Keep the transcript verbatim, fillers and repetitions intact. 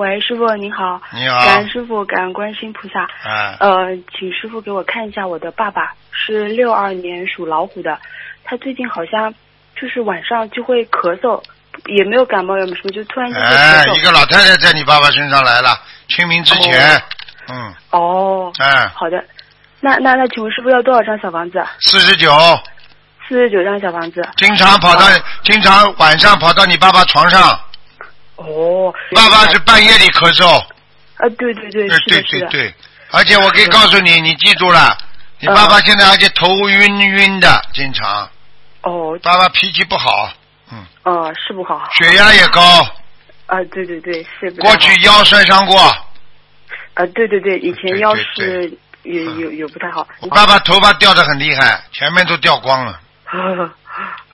喂，师傅您好。 你好。 感恩师傅，感恩观世音菩萨。 哎。 呃，请师傅给我看一下我的爸爸，是六二年属老虎的，他最近好像就是晚上就会咳嗽，也没有感冒，也没什么，就突然就会咳嗽。 哎，一个老太太在你爸爸身上来了，清明之前。哦、嗯。 哦。 哎。 好的，那那那，请问师傅要多少张小房子？ 四十九。 四十九张小房子。 经常跑到，哦、经常晚上跑到你爸爸床上。 哦。 爸爸是半夜里咳嗽。 啊，对对对， 对对对对，而且我可以告诉你，你记住了，你嗯、 爸爸现在而且头晕晕的，经常。 哦。 爸爸脾气不好。嗯。 哦、呃，是不好。 血压也高。 啊，对对对，是不。 过去腰摔伤过。 啊，对对对，以前腰是有有有不太好。 我爸爸头发掉得很厉害，前面都掉光了。